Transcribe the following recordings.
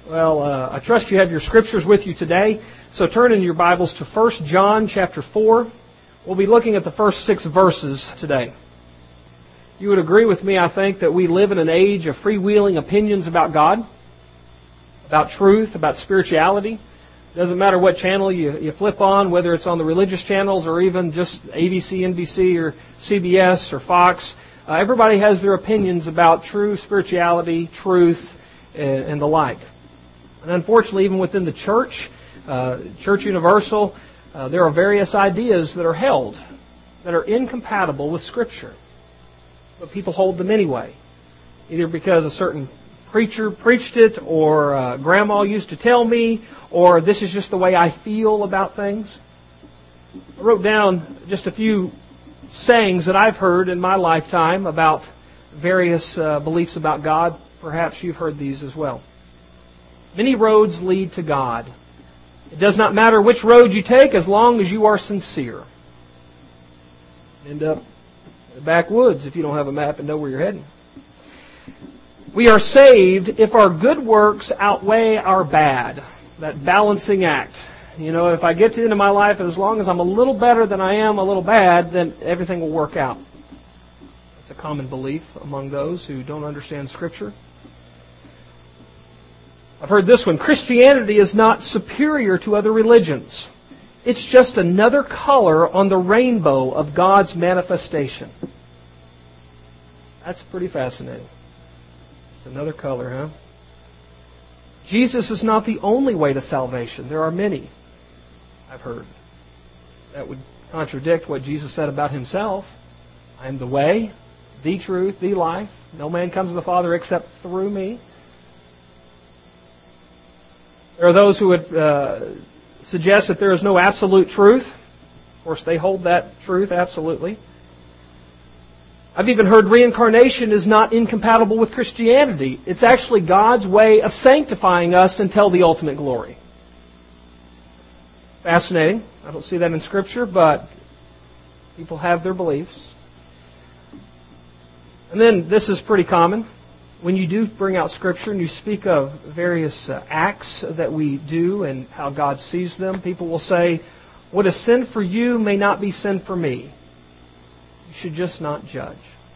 Well, I trust you have your scriptures with you today. So turn in your Bibles to 1 John chapter 4. We'll be looking at the first 6 verses today. You would agree with me, I think, that we live in an age of freewheeling opinions about God, about truth, about spirituality. Doesn't matter what channel you flip on, whether it's on the religious channels or even just ABC, NBC, or CBS or Fox. Everybody has their opinions about true spirituality, truth, and the like. And unfortunately, even within the church, Church Universal, there are various ideas that are held that are incompatible with Scripture. But people hold them anyway, either because a certain preacher preached it, or grandma used to tell me, or this is just the way I feel about things. I wrote down just a few sayings that I've heard in my lifetime about various beliefs about God. Perhaps you've heard these as well. Many roads lead to God. It does not matter which road you take as long as you are sincere. End up in the backwoods if you don't have a map and know where you're heading. We are saved if our good works outweigh our bad. That balancing act. You know, if I get to the end of my life and as long as I'm a little better than I am a little bad, then everything will work out. That's a common belief among those who don't understand Scripture. I've heard this one. Christianity is not superior to other religions. It's just another color on the rainbow of God's manifestation. That's pretty fascinating. Just another color, huh? Jesus is not the only way to salvation. There are many, I've heard. That would contradict what Jesus said about Himself. I am the way, the truth, the life. No man comes to the Father except through me. There are those who would suggest that there is no absolute truth. Of course, they hold that truth absolutely. I've even heard reincarnation is not incompatible with Christianity. It's actually God's way of sanctifying us until the ultimate glory. Fascinating. I don't see that in Scripture, but people have their beliefs. And then this is pretty common. When you do bring out Scripture and you speak of various acts that we do and how God sees them, people will say, what is sin for you may not be sin for me. You should just not judge.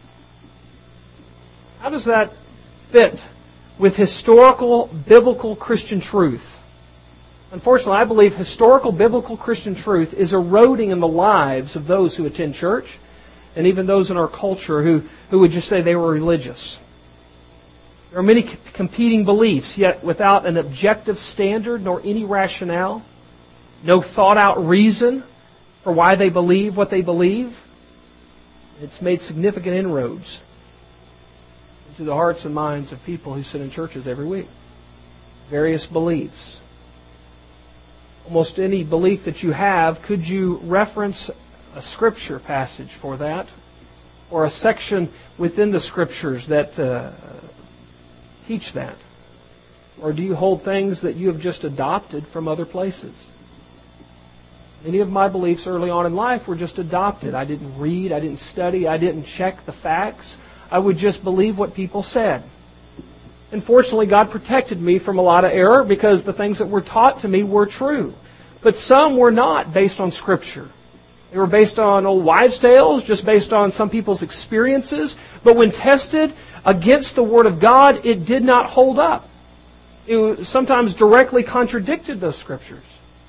How does that fit with historical, biblical Christian truth? Unfortunately, I believe historical, biblical Christian truth is eroding in the lives of those who attend church and even those in our culture who would just say they were religious. There are many competing beliefs, yet without an objective standard nor any rationale, no thought-out reason for why they believe what they believe. It's made significant inroads into the hearts and minds of people who sit in churches every week. Various beliefs. Almost any belief that you have, could you reference a Scripture passage for that? Or a section within the Scriptures that teach that? Or do you hold things that you have just adopted from other places? Many of my beliefs early on in life were just adopted. I didn't read, I didn't study, I didn't check the facts. I would just believe what people said. And fortunately, God protected me from a lot of error because the things that were taught to me were true. But some were not based on Scripture. They were based on old wives' tales, just based on some people's experiences. But when tested against the Word of God, it did not hold up. It sometimes directly contradicted those Scriptures.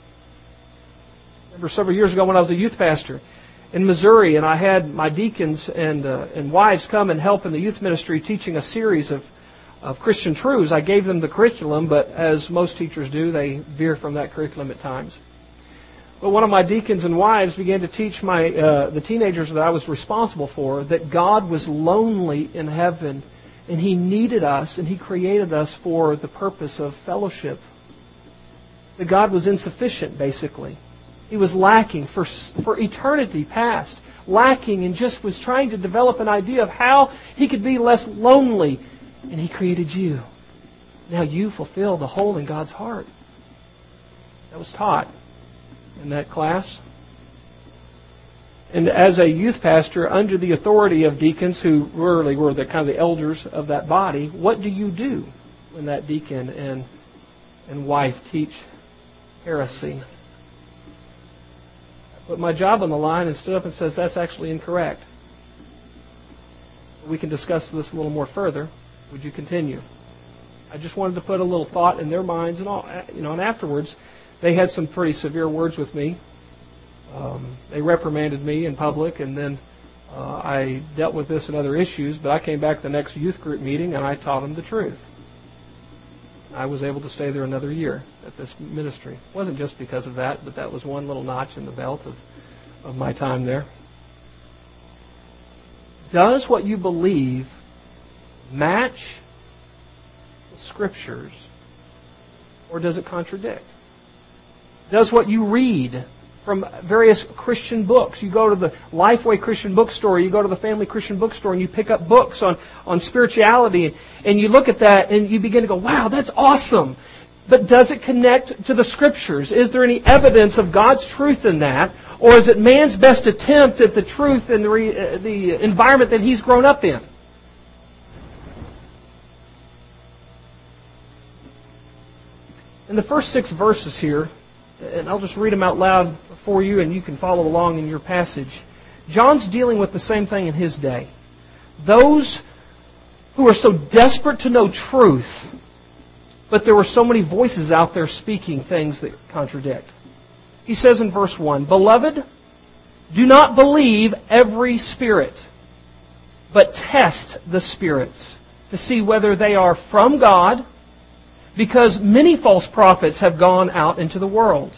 I remember several years ago when I was a youth pastor in Missouri, and I had my deacons and wives come and help in the youth ministry teaching a series of Christian truths. I gave them the curriculum, but as most teachers do, they veer from that curriculum at times. But one of my deacons and wives began to teach the teenagers that I was responsible for that God was lonely in heaven and He needed us and He created us for the purpose of fellowship. That God was insufficient, basically. He was lacking for eternity past. Lacking and just was trying to develop an idea of how He could be less lonely. And He created you. Now you fulfill the hole in God's heart. That was taught in that class. And as a youth pastor, under the authority of deacons who really were the kind of the elders of that body, what do you do when that deacon and and wife teach heresy. I put my job on the line and stood up and says, that's actually incorrect. We can discuss this a little more further. Would you continue? I just wanted to put a little thought in their minds and all, and afterwards, they had some pretty severe words with me. They reprimanded me in public, and then I dealt with this and other issues, but I came back to the next youth group meeting and I taught them the truth. I was able to stay there another year at this ministry. It wasn't just because of that, but that was one little notch in the belt of my time there. Does what you believe match the Scriptures, or does it contradict? Does what you read from various Christian books, you go to the Lifeway Christian bookstore, you go to the Family Christian bookstore, and you pick up books on spirituality, and you look at that and you begin to go, wow, that's awesome. But does it connect to the Scriptures? Is there any evidence of God's truth in that? Or is it man's best attempt at the truth in the environment that he's grown up in? In the first 6 verses here, and I'll just read them out loud for you and you can follow along in your passage. John's dealing with the same thing in his day. Those who are so desperate to know truth, but there were so many voices out there speaking things that contradict. He says in verse 1, Beloved, do not believe every spirit, but test the spirits to see whether they are from God, because many false prophets have gone out into the world.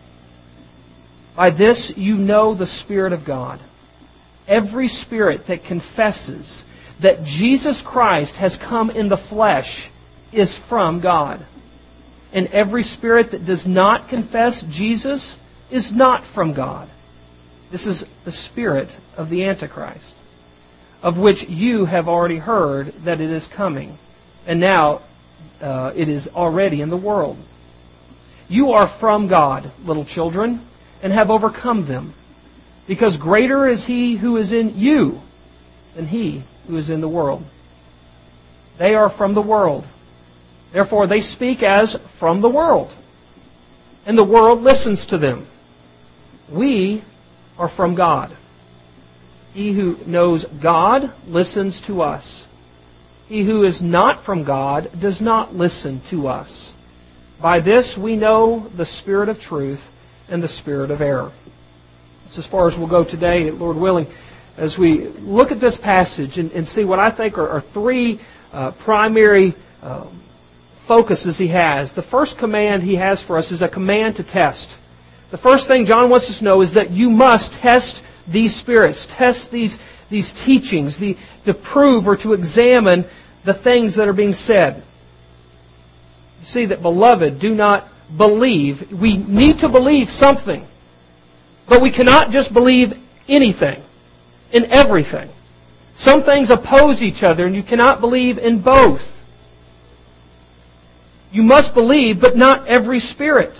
By this you know the Spirit of God. Every spirit that confesses that Jesus Christ has come in the flesh is from God. And every spirit that does not confess Jesus is not from God. This is the spirit of the Antichrist, of which you have already heard that it is coming. And now it is already in the world. You are from God, little children, and have overcome them, because greater is He who is in you than he who is in the world. They are from the world. Therefore they speak as from the world, and the world listens to them. We are from God. He who knows God listens to us. He who is not from God does not listen to us. By this we know the spirit of truth and the spirit of error. That's as far as we'll go today, Lord willing, as we look at this passage and see what I think are 3 primary focuses he has. The first command he has for us is a command to test. The first thing John wants us to know is that you must test these spirits, test these teachings, to prove or to examine the things that are being said. You see that, beloved, do not believe. We need to believe something. But we cannot just believe anything and everything. Some things oppose each other, and you cannot believe in both. You must believe, but not every spirit.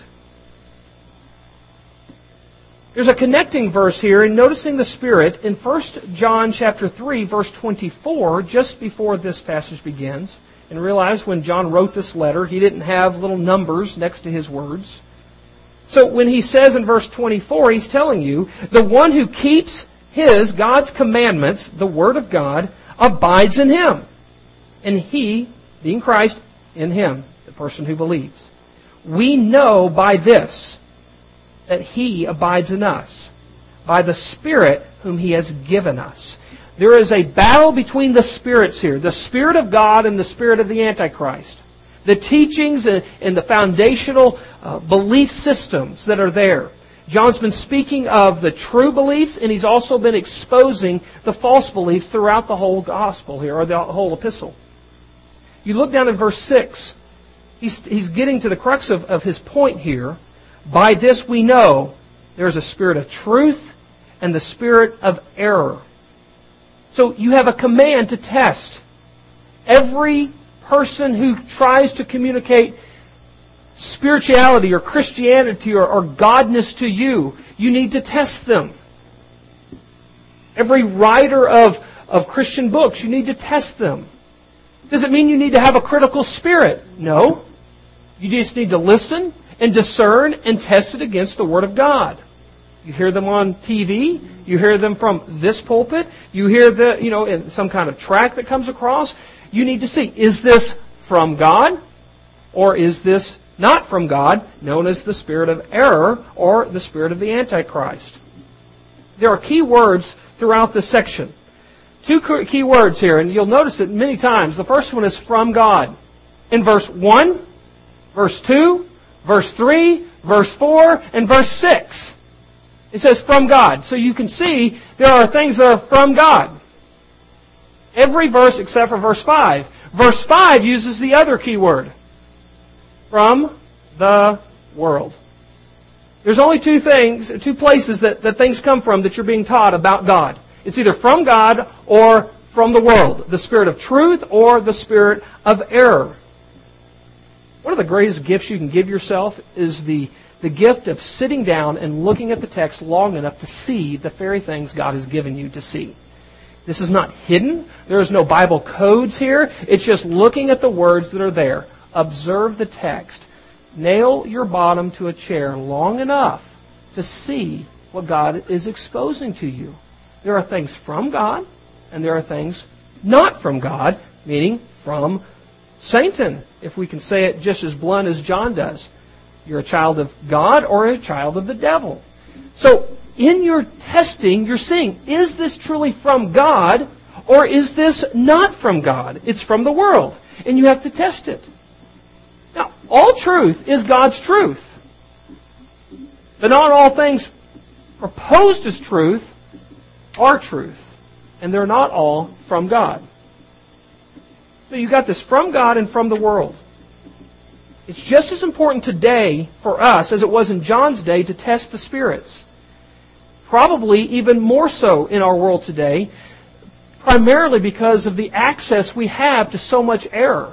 There's a connecting verse here in noticing the Spirit in 1 John chapter 3, verse 24, just before this passage begins. And realize when John wrote this letter, he didn't have little numbers next to his words. So when he says in verse 24, he's telling you, the one who keeps God's commandments, the Word of God, abides in him. And he, being Christ, in him, the person who believes. We know by this that He abides in us, by the Spirit whom He has given us. There is a battle between the spirits here, the Spirit of God and the spirit of the Antichrist. The teachings and the foundational belief systems that are there. John's been speaking of the true beliefs, and he's also been exposing the false beliefs throughout the whole gospel here, or the whole epistle. You look down in verse 6, he's getting to the crux of his point here. By this we know there is a spirit of truth and the spirit of error. So you have a command to test. Every person who tries to communicate spirituality or Christianity or godness to you, you need to test them. Every writer of Christian books, you need to test them. Does it mean you need to have a critical spirit? No. You just need to listen and discern and test it against the Word of God. You hear them on TV. You hear them from this pulpit. You hear in some kind of track that comes across. You need to see, is this from God or is this not from God, known as the spirit of error or the spirit of the Antichrist? There are key words throughout this section. Two key words here, and you'll notice it many times. The first one is from God. In verse 1, verse 2, verse 3, verse 4, and verse 6. It says from God. So you can see there are things that are from God. Every verse except for verse 5. Verse 5 uses the other key word. From the world. There's only two places that things come from that you're being taught about God. It's either from God or from the world. The spirit of truth or the spirit of error. One of the greatest gifts you can give yourself is the gift of sitting down and looking at the text long enough to see the very things God has given you to see. This is not hidden. There is no Bible codes here. It's just looking at the words that are there. Observe the text. Nail your bottom to a chair long enough to see what God is exposing to you. There are things from God, and there are things not from God, meaning from Satan, if we can say it just as blunt as John does. You're a child of God or a child of the devil. So, in your testing, you're seeing, is this truly from God, or is this not from God? It's from the world, and you have to test it. Now, all truth is God's truth. But not all things proposed as truth are truth. And they're not all from God. So you've got this from God and from the world. It's just as important today for us as it was in John's day to test the spirits. Probably even more so in our world today, primarily because of the access we have to so much error.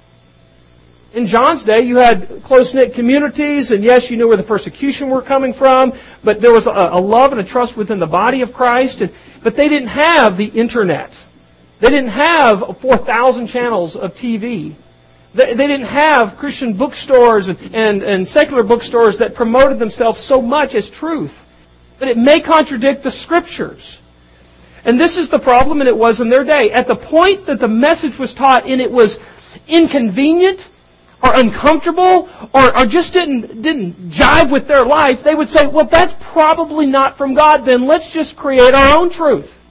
In John's day, you had close-knit communities, and yes, you knew where the persecution were coming from, but there was a love and a trust within the body of Christ, but they didn't have the internet. They didn't have 4,000 channels of TV. They didn't have Christian bookstores and secular bookstores that promoted themselves so much as truth. But it may contradict the Scriptures. And this is the problem, and it was in their day. At the point that the message was taught and it was inconvenient, or uncomfortable, or just didn't jive with their life, they would say, well, that's probably not from God, then let's just create our own truth.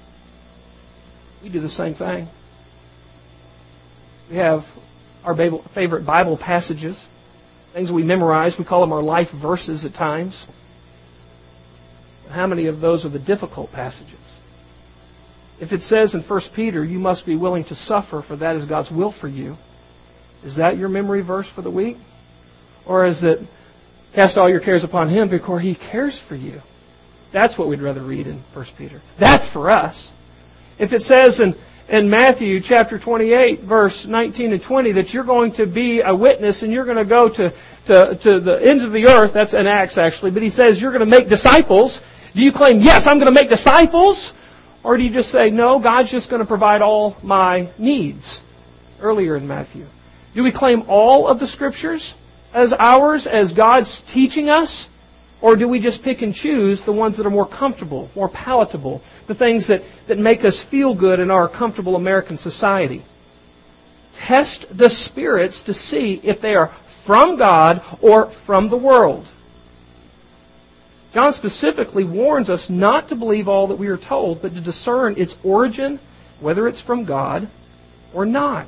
We do the same thing. We have our favorite Bible passages, things we memorize. We call them our life verses at times. But how many of those are the difficult passages? If it says in 1 Peter, you must be willing to suffer, for that is God's will for you, is that your memory verse for the week? Or is it, cast all your cares upon Him because He cares for you? That's what we'd rather read in 1 Peter. That's for us. If it says in Matthew chapter 28, verse 19 and 20, that you're going to be a witness and you're going to go to the ends of the earth, that's in Acts actually, but He says you're going to make disciples. Do you claim, yes, I'm going to make disciples? Or do you just say, no, God's just going to provide all my needs? Earlier in Matthew. Do we claim all of the Scriptures as ours, as God's teaching us? Or do we just pick and choose the ones that are more comfortable, more palatable, the things that make us feel good in our comfortable American society? Test the spirits to see if they are from God or from the world. John specifically warns us not to believe all that we are told, but to discern its origin, whether it's from God or not.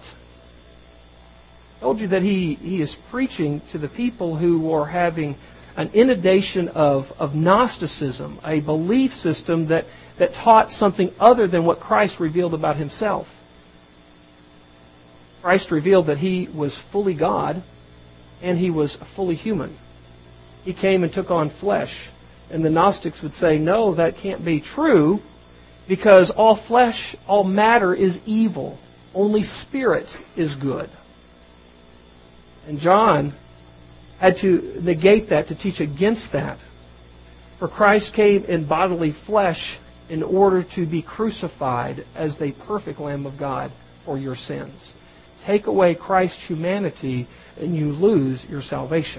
I told you that he is preaching to the people who are having an inundation of Gnosticism, a belief system that taught something other than what Christ revealed about Himself. Christ revealed that He was fully God and He was fully human. He came and took on flesh. And the Gnostics would say, no, that can't be true because all flesh, all matter is evil. Only spirit is good. And John had to negate that, to teach against that. For Christ came in bodily flesh in order to be crucified as the perfect Lamb of God for your sins. Take away Christ's humanity, and you lose your salvation.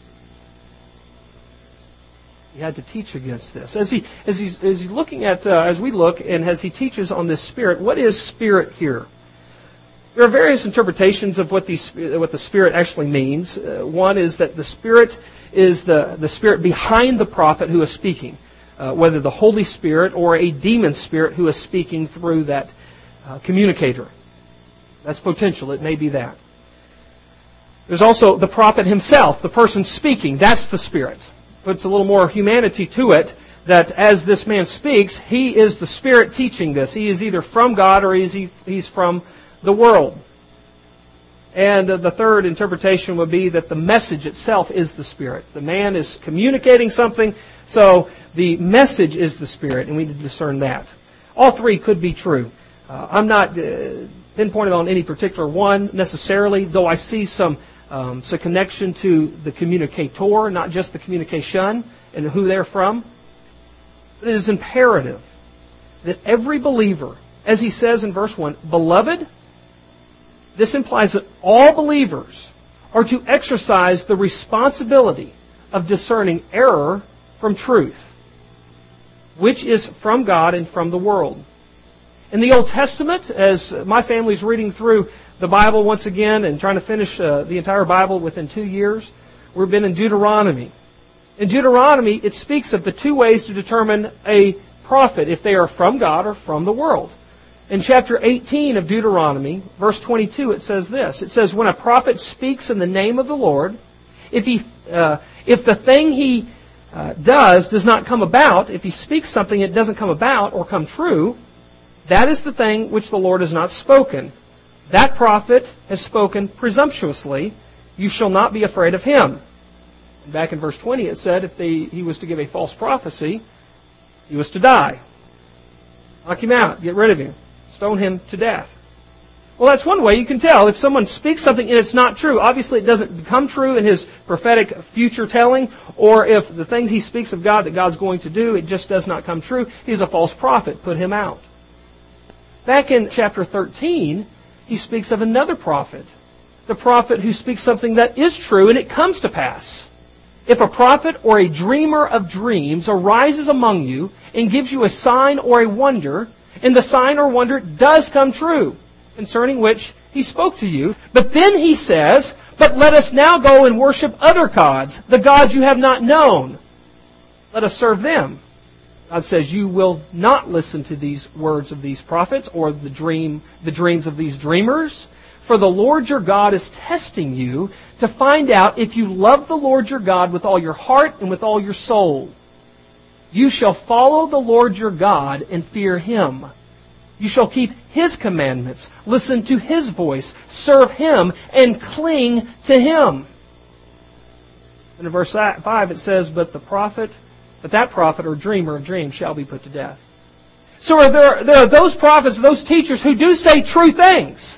He had to teach against this. As he's looking at, as we look, and as he teaches on this Spirit, what is Spirit here? There are various interpretations of what the Spirit actually means. One is that the Spirit is the Spirit behind the prophet who is speaking, whether the Holy Spirit or a demon spirit who is speaking through that communicator. That's potential. It may be that. There's also the prophet himself, the person speaking. That's the Spirit. Puts a little more humanity to it, that as this man speaks, he is the Spirit teaching this. He is either from God or he's from the world. And the third interpretation would be that the message itself is the Spirit. The man is communicating something, so the message is the Spirit, and we need to discern that. All three could be true. I'm not pinpointed on any particular one necessarily, though I see some connection to the communicator, not just the communication and who they're from. But it is imperative that every believer, as he says in verse 1, Beloved, this implies that all believers are to exercise the responsibility of discerning error from truth, which is from God and from the world. In the Old Testament, as my family's reading through the Bible once again and trying to finish the entire Bible within 2 years, we've been in Deuteronomy. In Deuteronomy, it speaks of the two ways to determine a prophet, if they are from God or from the world. In chapter 18 of Deuteronomy, verse 22, it says this. It says, When a prophet speaks in the name of the Lord, if the thing he does not come about, if he speaks something it doesn't come about or come true, that is the thing which the Lord has not spoken. That prophet has spoken presumptuously. You shall not be afraid of him. And back in verse 20 it said if he was to give a false prophecy, he was to die. Knock him out. Get rid of him. Stone him to death. Well, that's one way you can tell. If someone speaks something and it's not true, obviously it doesn't become true in his prophetic future telling, or if the things he speaks of God that God's going to do, it just does not come true, he's a false prophet. Put him out. Back in chapter 13, he speaks of another prophet. The prophet who speaks something that is true and it comes to pass. If a prophet or a dreamer of dreams arises among you and gives you a sign or a wonder, and the sign or wonder does come true, concerning which he spoke to you, but then he says, But let us now go and worship other gods, the gods you have not known. Let us serve them. God says, you will not listen to these words of these prophets or the dreams of these dreamers. For the Lord your God is testing you to find out if you love the Lord your God with all your heart and with all your soul. You shall follow the Lord your God and fear Him. You shall keep His commandments, listen to His voice, serve Him, and cling to Him. And in verse 5 it says, But that prophet or dreamer of dreams shall be put to death. So there are those prophets, those teachers who do say true things,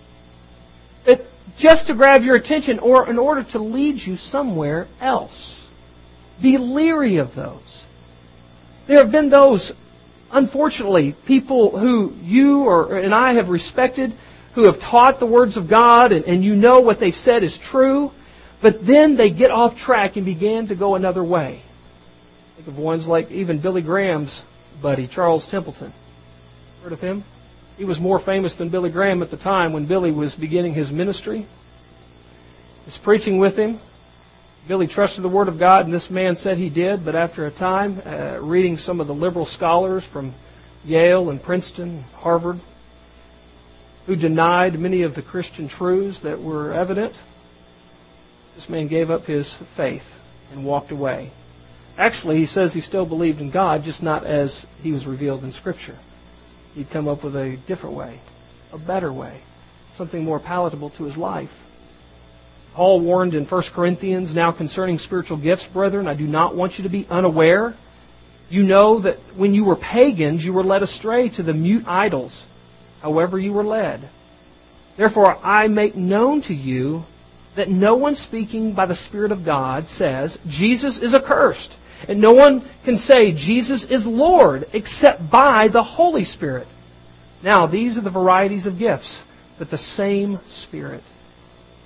just to grab your attention or in order to lead you somewhere else. Be leery of those. There have been those, unfortunately, people who you and I have respected, who have taught the words of God, and you know what they've said is true, but then they get off track and begin to go another way. Think of ones like even Billy Graham's buddy, Charles Templeton. Heard of him? He was more famous than Billy Graham at the time when Billy was beginning his ministry. He was preaching with him. Billy trusted the Word of God, and this man said he did, but after a time, reading some of the liberal scholars from Yale and Princeton, Harvard, who denied many of the Christian truths that were evident, this man gave up his faith and walked away. Actually, he says he still believed in God, just not as He was revealed in Scripture. He'd come up with a different way, a better way, something more palatable to his life. Paul warned in 1 Corinthians, Now concerning spiritual gifts, brethren, I do not want you to be unaware. You know that when you were pagans, you were led astray to the mute idols, however you were led. Therefore, I make known to you that no one speaking by the Spirit of God says, Jesus is accursed. And no one can say Jesus is Lord except by the Holy Spirit. Now, these are the varieties of gifts, but the same Spirit.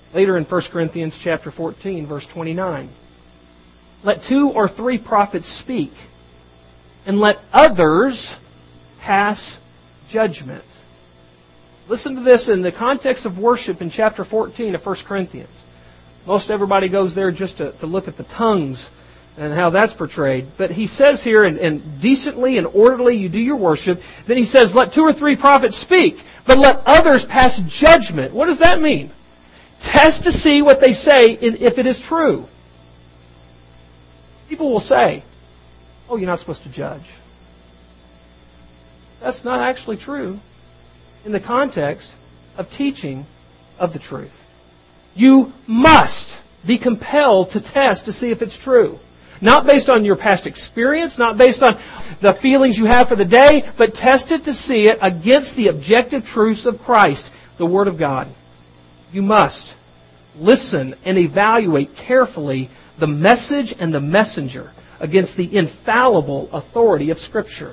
Later in 1 Corinthians chapter 14, verse 29. Let 2 or 3 prophets speak, and let others pass judgment. Listen to this in the context of worship in chapter 14 of 1 Corinthians. Most everybody goes there just to look at the tongues and how that's portrayed. But he says here, and decently and orderly you do your worship. Then he says, let 2 or 3 prophets speak, but let others pass judgment. What does that mean? Test to see what they say if it is true. People will say, oh, you're not supposed to judge. That's not actually true in the context of teaching of the truth. You must be compelled to test to see if it's true. Not based on your past experience, not based on the feelings you have for the day, but test it to see it against the objective truths of Christ, the Word of God. You must listen and evaluate carefully the message and the messenger against the infallible authority of Scripture.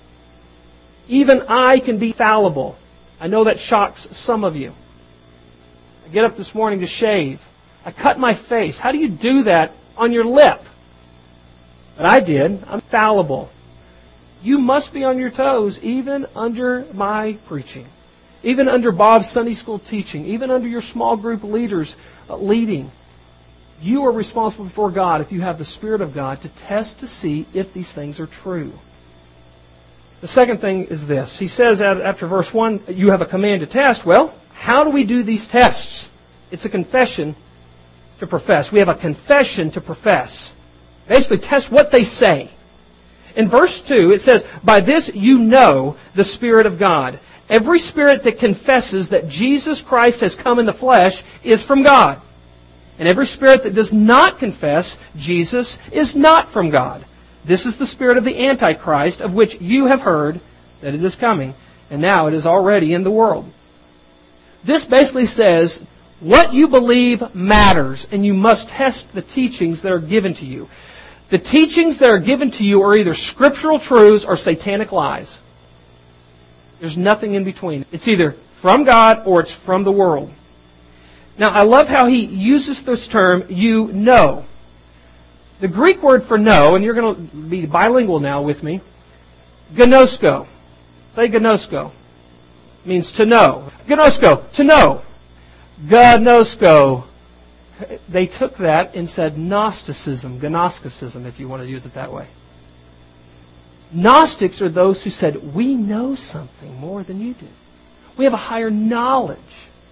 Even I can be fallible. I know that shocks some of you. I get up this morning to shave. I cut my face. How do you do that on your lip? But I did. I'm fallible. You must be on your toes even under my preaching. Even under Bob's Sunday school teaching. Even under your small group leaders leading. You are responsible before God, if you have the Spirit of God, to test to see if these things are true. The second thing is this. He says after verse 1, you have a command to test. Well, how do we do these tests? It's a confession to profess. We have a confession to profess. Basically, test what they say. In verse 2, it says, by this you know the Spirit of God. Every spirit that confesses that Jesus Christ has come in the flesh is from God. And every spirit that does not confess Jesus is not from God. This is the spirit of the Antichrist, of which you have heard that it is coming, and now it is already in the world. This basically says what you believe matters, and you must test the teachings that are given to you. The teachings that are given to you are either scriptural truths or satanic lies. There's nothing in between. It's either from God or it's from the world. Now, I love how he uses this term, you know. The Greek word for know, and you're going to be bilingual now with me, gnosko. Say gnosko. Means to know. Gnosko, to know. Gnosko. They took that and said Gnosticism, Gnosticism, if you want to use it that way. Gnostics are those who said, we know something more than you do. We have a higher knowledge.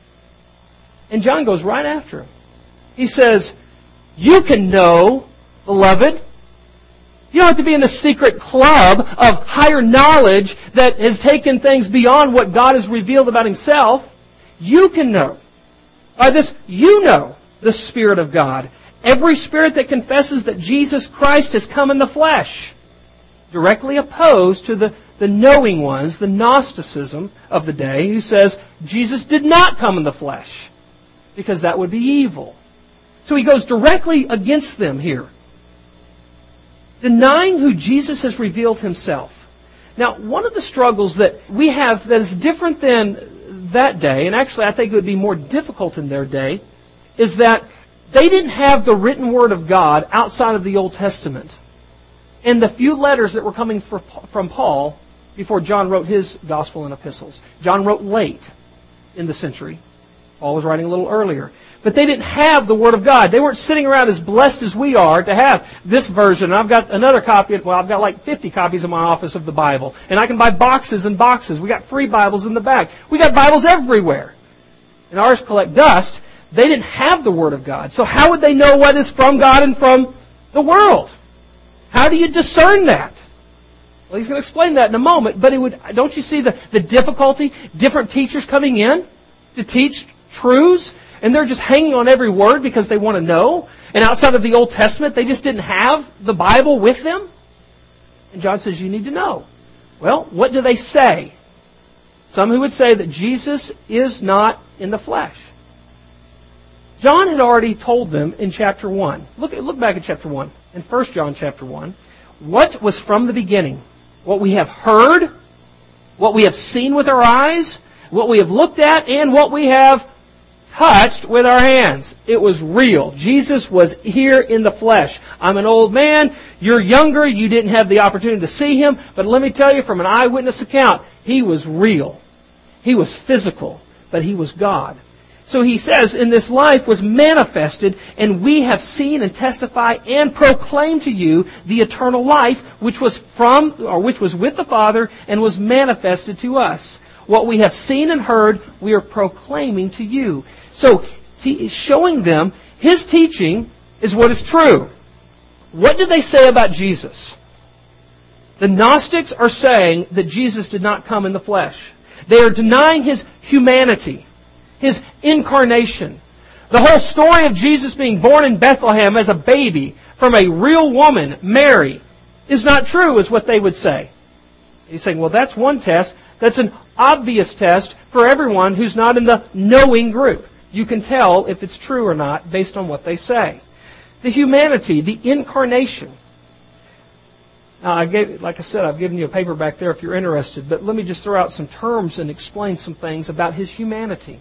And John goes right after him. He says, you can know, beloved. You don't have to be in the secret club of higher knowledge that has taken things beyond what God has revealed about Himself. You can know. By this, you know the Spirit of God. Every spirit that confesses that Jesus Christ has come in the flesh. Directly opposed to the knowing ones, the Gnosticism of the day, who says Jesus did not come in the flesh. Because that would be evil. So he goes directly against them here. Denying who Jesus has revealed Himself. Now, one of the struggles that we have that is different than that day, and actually I think it would be more difficult in their day, is that they didn't have the written Word of God outside of the Old Testament. And the few letters that were coming from Paul before John wrote his gospel and epistles. John wrote late in the century. Paul was writing a little earlier. But they didn't have the Word of God. They weren't sitting around as blessed as we are to have this version. I've got another copy. Well, I've got like 50 copies in my office of the Bible. And I can buy boxes and boxes. We got free Bibles in the back. We got Bibles everywhere. And ours collect dust. They didn't have the Word of God. So how would they know what is from God and from the world? How do you discern that? Well, he's going to explain that in a moment. But don't you see the difficulty? Different teachers coming in to teach truths, and they're just hanging on every word because they want to know. And outside of the Old Testament, they just didn't have the Bible with them. And John says, you need to know. Well, what do they say? Some who would say that Jesus is not in the flesh. John had already told them in chapter 1. Look back at chapter 1. In 1 John chapter 1. What was from the beginning? What we have heard, what we have seen with our eyes, what we have looked at, and what we have touched with our hands. It was real. Jesus was here in the flesh. I'm an old man. You're younger. You didn't have the opportunity to see Him. But let me tell you from an eyewitness account, He was real. He was physical, but He was God. So He says, in this life was manifested, and we have seen and testify and proclaim to you the eternal life, which was with the Father and was manifested to us. What we have seen and heard, we are proclaiming to you. So, showing them His teaching is what is true. What did they say about Jesus? The Gnostics are saying that Jesus did not come in the flesh. They are denying His humanity, His incarnation. The whole story of Jesus being born in Bethlehem as a baby from a real woman, Mary, is not true, is what they would say. He's saying, well, that's one test. That's an obvious test for everyone who's not in the knowing group. You can tell if it's true or not based on what they say. The humanity, the incarnation. Now, like I said, I've given you a paper back there if you're interested, but let me just throw out some terms and explain some things about His humanity.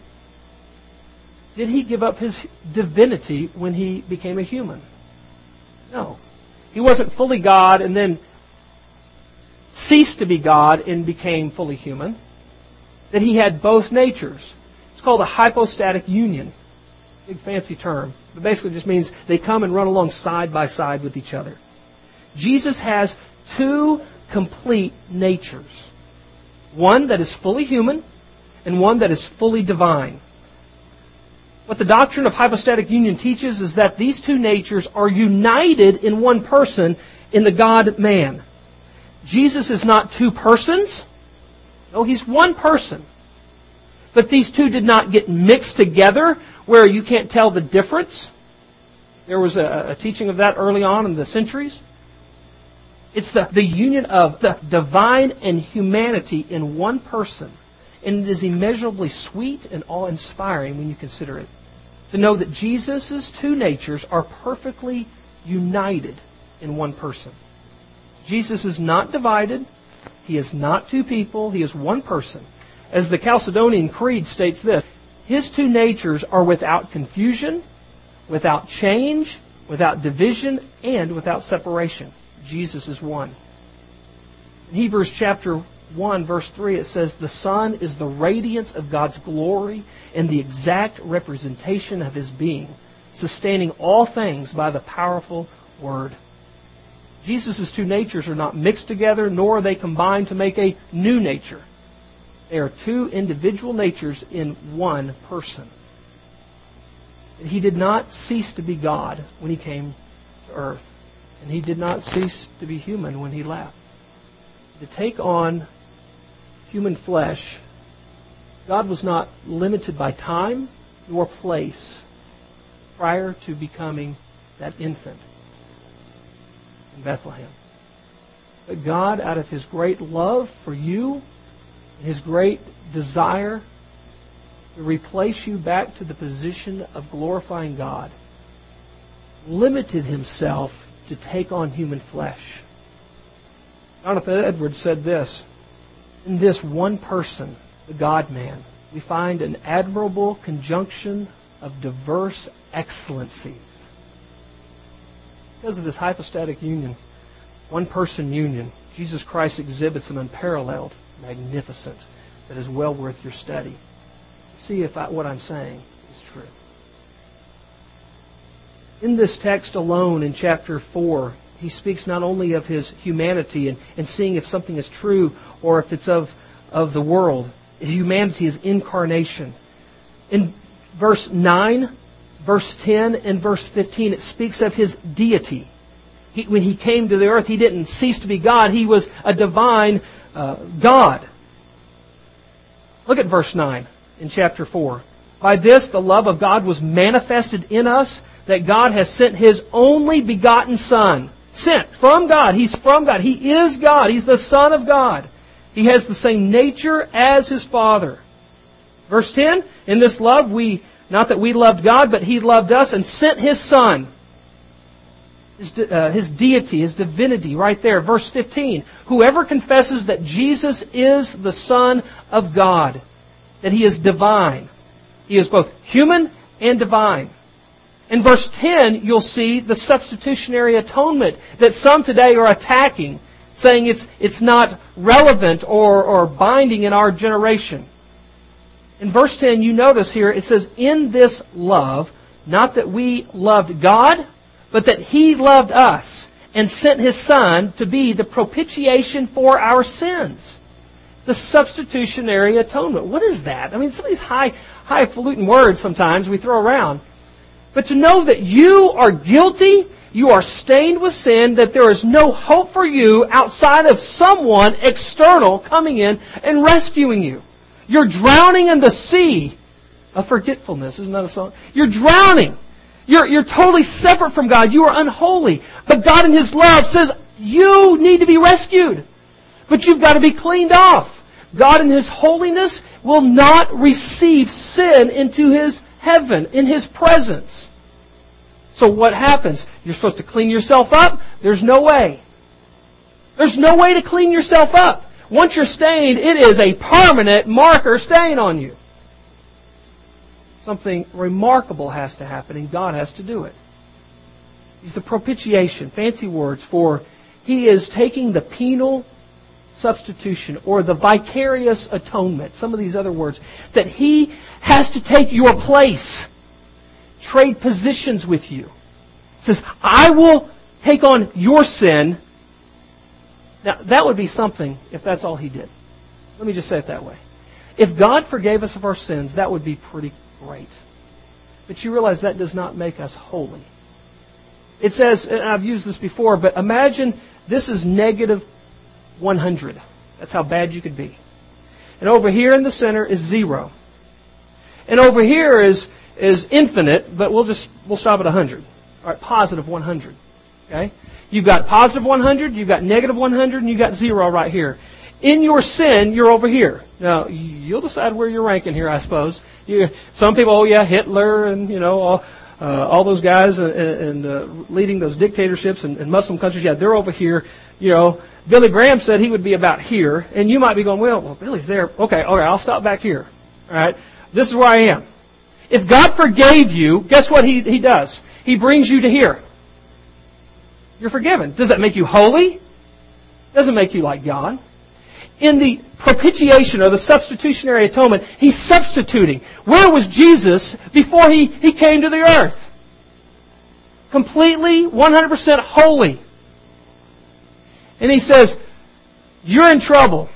Did He give up His divinity when He became a human? No. He wasn't fully God and then ceased to be God and became fully human. That He had both natures. It's called a hypostatic union. Big fancy term. But basically just means they come and run along side by side with each other. Jesus has two complete natures. One that is fully human and one that is fully divine. What the doctrine of hypostatic union teaches is that these two natures are united in one person, in the God-man. Jesus is not two persons. No, He's one person. But these two did not get mixed together where you can't tell the difference. There was a teaching of that early on in the centuries. It's the union of the divine and humanity in one person. And it is immeasurably sweet and awe-inspiring when you consider it. To know that Jesus' two natures are perfectly united in one person. Jesus is not divided. He is not two people. He is one person. As the Chalcedonian Creed states this, His two natures are without confusion, without change, without division, and without separation. Jesus is one. In Hebrews chapter 1, verse 3, it says, the Son is the radiance of God's glory and the exact representation of His being, sustaining all things by the powerful Word. Jesus' two natures are not mixed together, nor are they combined to make a new nature. They are two individual natures in one person. He did not cease to be God when He came to earth. And He did not cease to be human when He left. To take on human flesh, God was not limited by time nor place prior to becoming that infant in Bethlehem. But God, out of His great love for you, His great desire to replace you back to the position of glorifying God, limited Himself to take on human flesh. Jonathan Edwards said this, in this one person, the God-man, we find an admirable conjunction of diverse excellencies. Because of this hypostatic union, one-person union, Jesus Christ exhibits an unparalleled magnificence that is well worth your study. See if what I'm saying is true. In this text alone, in chapter 4, he speaks not only of His humanity and seeing if something is true or if it's of the world. Humanity is incarnation. In verse 9, verse 10, and verse 15, it speaks of His deity. When He came to the earth, He didn't cease to be God. He was a divine God. Look at verse 9 in chapter 4. By this the love of God was manifested in us, that God has sent His only begotten Son. Sent from God. He's from God. He is God. He's the Son of God. He has the same nature as His Father. Verse 10, in this love, not that we loved God, but He loved us and sent His Son. His deity, His divinity, right there. Verse 15, whoever confesses that Jesus is the Son of God, that He is divine, He is both human and divine. In verse 10, you'll see the substitutionary atonement that some today are attacking, saying it's not relevant or binding in our generation. In verse 10, you notice here, it says, in this love, not that we loved God, but that He loved us and sent His Son to be the propitiation for our sins. The substitutionary atonement. What is that? I mean, some of these highfalutin words sometimes we throw around. But to know that you are guilty, you are stained with sin, that there is no hope for you outside of someone external coming in and rescuing you. You're drowning in the sea of forgetfulness. Isn't that a song? You're drowning. You're totally separate from God. You are unholy. But God in His love says, you need to be rescued. But you've got to be cleaned off. God in His holiness will not receive sin into His heaven, in His presence. So what happens? You're supposed to clean yourself up? There's no way. There's no way to clean yourself up. Once you're stained, it is a permanent marker stain on you. Something remarkable has to happen, and God has to do it. He's the propitiation, fancy words for He is taking the penal substitution or the vicarious atonement, some of these other words, that He has to take your place, trade positions with you. He says, I will take on your sin. Now, that would be something if that's all He did. Let me just say it that way. If God forgave us of our sins, that would be pretty great. But you realize that does not make us holy. It says, and I've used this before, but imagine this is negative 100. That's how bad you could be. And over here in the center is 0. And over here is infinite, but we'll stop at 100. All right, positive 100. Okay? You've got positive 100, you've got negative 100, and you've got 0 right here. In your sin, you're over here. Now, you'll decide where you're ranking here, I suppose. Some people, Hitler and, all those guys and leading those dictatorships and Muslim countries, they're over here. Billy Graham said he would be about here, and you might be going, well, Billy's there. Okay, all right, I'll stop back here. All right, this is where I am. If God forgave you, guess what He does? He brings you to here. You're forgiven. Does that make you holy? Doesn't make you like God. In the propitiation or the substitutionary atonement, He's substituting. Where was Jesus before He came to the earth? Completely, 100% holy. And He says, you're in trouble.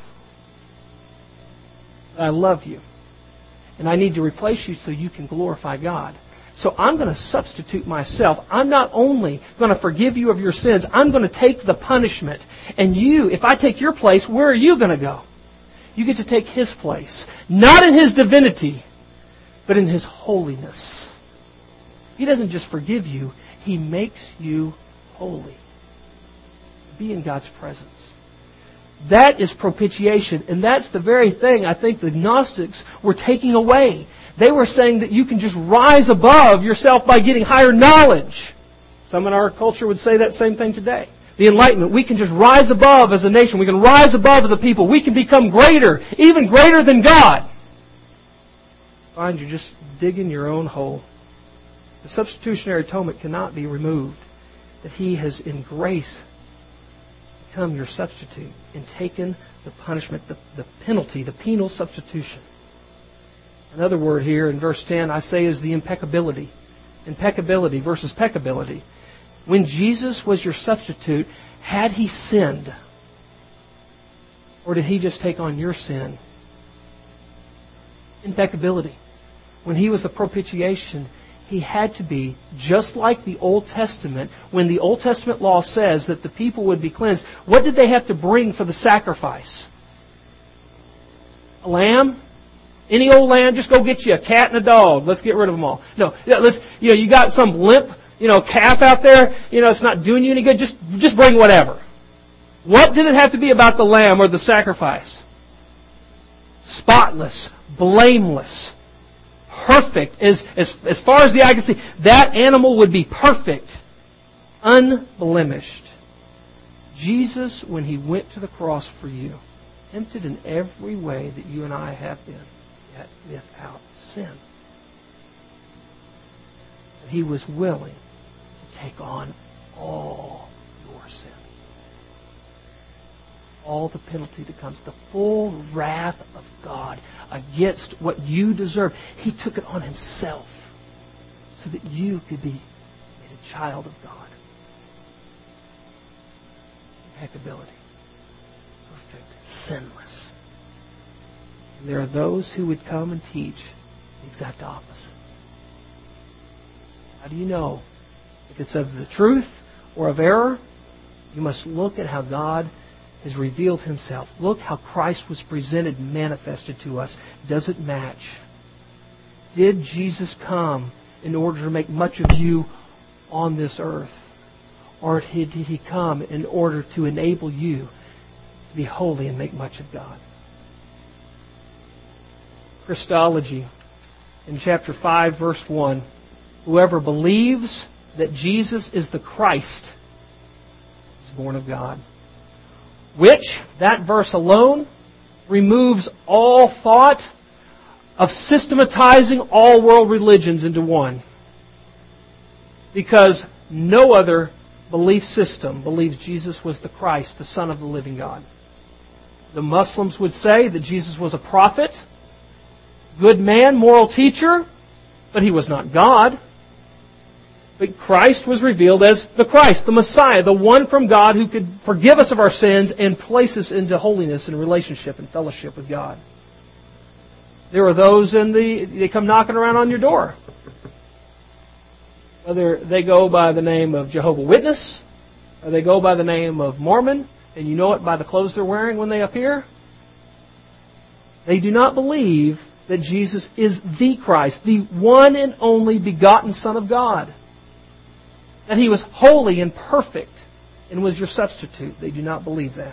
I love you. And I need to replace you so you can glorify God. So I'm going to substitute myself. I'm not only going to forgive you of your sins, I'm going to take the punishment. And you, if I take your place, where are you going to go? You get to take His place. Not in His divinity, but in His holiness. He doesn't just forgive you, He makes you holy. Be in God's presence. That is propitiation, and that's the very thing I think the Gnostics were taking away. They were saying that you can just rise above yourself by getting higher knowledge. Some in our culture would say that same thing today. The Enlightenment, we can just rise above as a nation. We can rise above as a people. We can become greater, even greater than God. Find you're just digging your own hole. The substitutionary atonement cannot be removed. That He has in grace become your substitute and taken the punishment, the penalty, the penal substitution. Another word here in verse 10 I say is the impeccability. Impeccability versus peccability. When Jesus was your substitute, had He sinned? Or did He just take on your sin? Impeccability. When He was the propitiation, He had to be just like the Old Testament. When the Old Testament law says that the people would be cleansed, what did they have to bring for the sacrifice? A lamb? Any old lamb? Just go get you a cat and a dog. Let's get rid of them all. No, you got some limp, calf out there. It's not doing you any good. Just bring whatever. What did it have to be about the lamb or the sacrifice? Spotless, blameless. Perfect, as far as the eye can see. That animal would be perfect, unblemished. Jesus, when He went to the cross for you, tempted in every way that you and I have been, yet without sin. He was willing to take on all your sin. All the penalty that comes, the full wrath of God against what you deserve. He took it on Himself so that you could be made a child of God. Impeccability. Perfect. Sinless. And there are those who would come and teach the exact opposite. How do you know if it's of the truth or of error? You must look at how God has revealed Himself. Look how Christ was presented and manifested to us. Does it match? Did Jesus come in order to make much of you on this earth? Or did He come in order to enable you to be holy and make much of God? Christology. In chapter 5, verse 1, whoever believes that Jesus is the Christ is born of God. Which, that verse alone, removes all thought of systematizing all world religions into one. Because no other belief system believes Jesus was the Christ, the Son of the living God. The Muslims would say that Jesus was a prophet, good man, moral teacher, but He was not God. But Christ was revealed as the Christ, the Messiah, the one from God who could forgive us of our sins and place us into holiness and relationship and fellowship with God. There are those they come knocking around on your door. Whether they go by the name of Jehovah's Witness, or they go by the name of Mormon, and you know it by the clothes they're wearing when they appear. They do not believe that Jesus is the Christ, the one and only begotten Son of God. That He was holy and perfect and was your substitute. They do not believe that.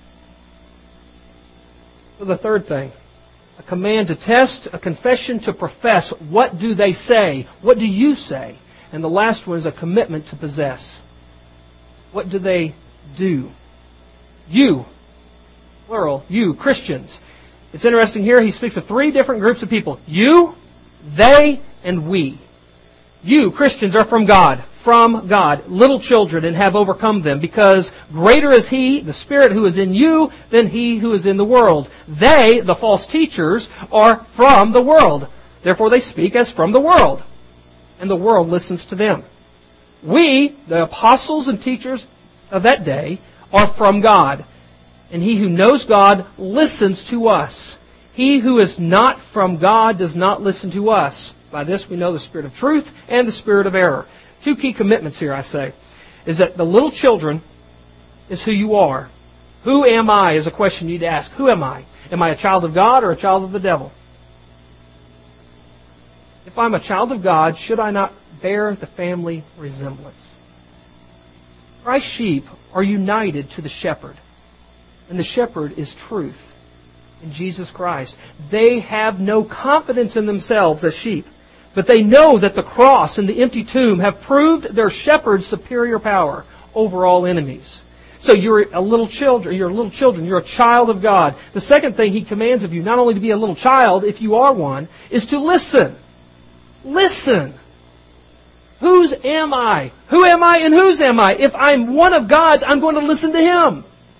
So the third thing, a command to test, a confession to profess. What do they say? What do you say? And the last one is a commitment to possess. What do they do? You, plural, you, Christians. It's interesting here, he speaks of three different groups of people. You, they, and we. You, Christians, are from God, little children, and have overcome them, because greater is He, the Spirit who is in you, than he who is in the world. They, the false teachers, are from the world. Therefore they speak as from the world, and the world listens to them. We, the apostles and teachers of that day, are from God, and he who knows God listens to us. He who is not from God does not listen to us. By this we know the spirit of truth and the spirit of error. Two key commitments here, I say, is that the little children is who you are. Who am I is a question you need to ask. Who am I? Am I a child of God or a child of the devil? If I'm a child of God, should I not bear the family resemblance? Christ's sheep are united to the shepherd, and the shepherd is truth in Jesus Christ. They have no confidence in themselves as sheep, but they know that the cross and the empty tomb have proved their shepherd's superior power over all enemies. So you're little children, you're a child of God. The second thing He commands of you, not only to be a little child, if you are one, is to listen. Listen. Whose am I? Who am I and whose am I? If I'm one of God's, I'm going to listen to Him.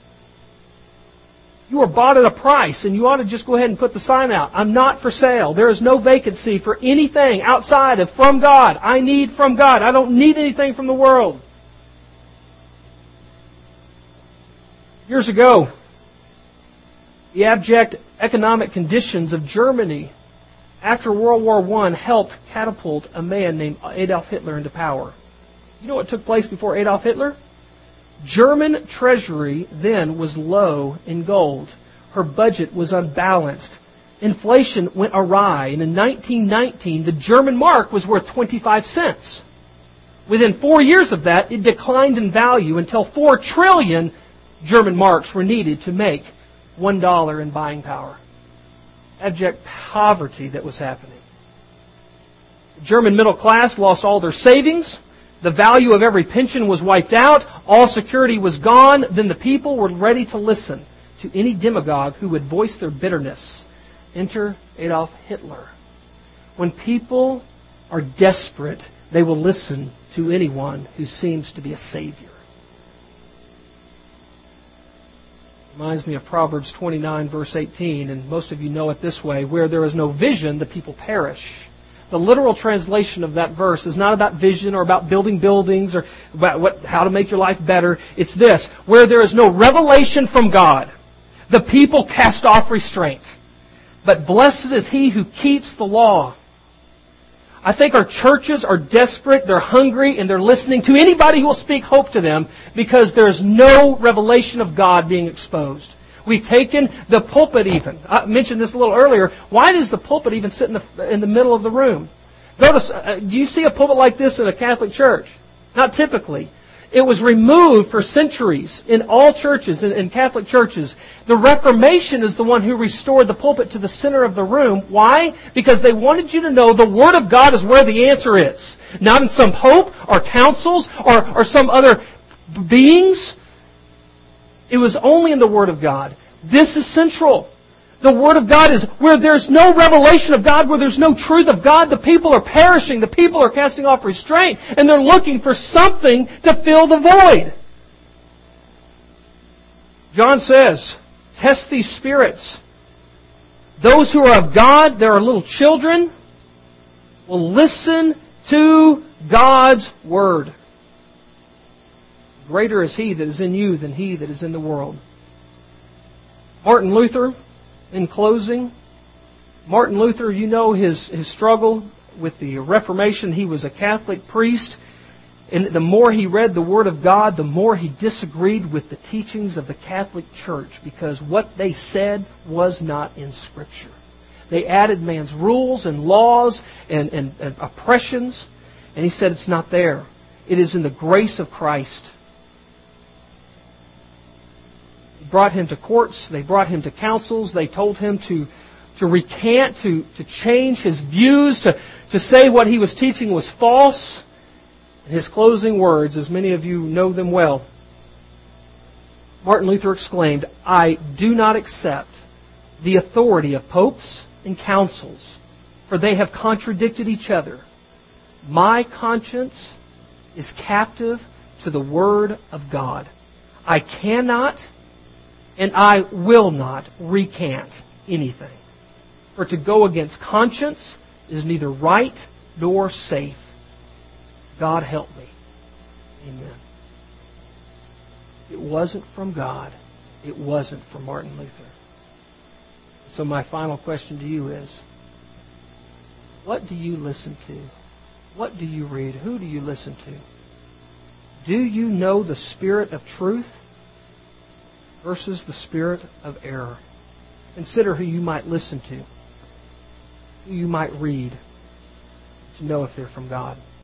You are bought at a price, and you ought to just go ahead and put the sign out. I'm not for sale. There is no vacancy for anything outside of from God. I need from God. I don't need anything from the world. Years ago, the abject economic conditions of Germany after World War I helped catapult a man named Adolf Hitler into power. You know what took place before Adolf Hitler? German treasury then was low in gold. Her budget was unbalanced. Inflation went awry, and in 1919, the German mark was worth 25 cents. Within 4 years of that, it declined in value until 4 trillion German marks were needed to make $1 in buying power. Abject poverty that was happening. The German middle class lost all their savings. The value of every pension was wiped out. All security was gone. Then the people were ready to listen to any demagogue who would voice their bitterness. Enter Adolf Hitler. When people are desperate, they will listen to anyone who seems to be a savior. Reminds me of Proverbs 29, verse 18, and most of you know it this way: where there is no vision, the people perish. The literal translation of that verse is not about vision or about building buildings or about how to make your life better. It's this: where there is no revelation from God, the people cast off restraint. But blessed is he who keeps the law. I think our churches are desperate, they're hungry, and they're listening to anybody who will speak hope to them because there's no revelation of God being exposed. We've taken the pulpit even. I mentioned this a little earlier. Why does the pulpit even sit in the middle of the room? Do you see a pulpit like this in a Catholic church? Not typically. It was removed for centuries in all churches, in Catholic churches. The Reformation is the one who restored the pulpit to the center of the room. Why? Because they wanted you to know the Word of God is where the answer is. Not in some hope or counsels or some other beings. It was only in the Word of God. This is central. The Word of God is where there's no revelation of God, where there's no truth of God. The people are perishing. The people are casting off restraint. And they're looking for something to fill the void. John says, test these spirits. Those who are of God, there are little children, will listen to God's Word. Greater is He that is in you than he that is in the world. Martin Luther, in closing, Martin Luther, you know his struggle with the Reformation. He was a Catholic priest, and the more he read the Word of God, the more he disagreed with the teachings of the Catholic Church, because what they said was not in Scripture. They added man's rules and laws and oppressions, and he said it's not there. It is in the grace of Christ. Brought him to courts, they brought him to councils, they told him to recant, to change his views, to say what he was teaching was false. And his closing words, as many of you know them well, Martin Luther exclaimed, "I do not accept the authority of popes and councils, for they have contradicted each other. My conscience is captive to the Word of God. I cannot and I will not recant anything. For to go against conscience is neither right nor safe. God help me." Amen. It wasn't from God. It wasn't from Martin Luther. So my final question to you is, what do you listen to? What do you read? Who do you listen to? Do you know the spirit of truth versus the spirit of error? Consider who you might listen to, who you might read, to know if they're from God.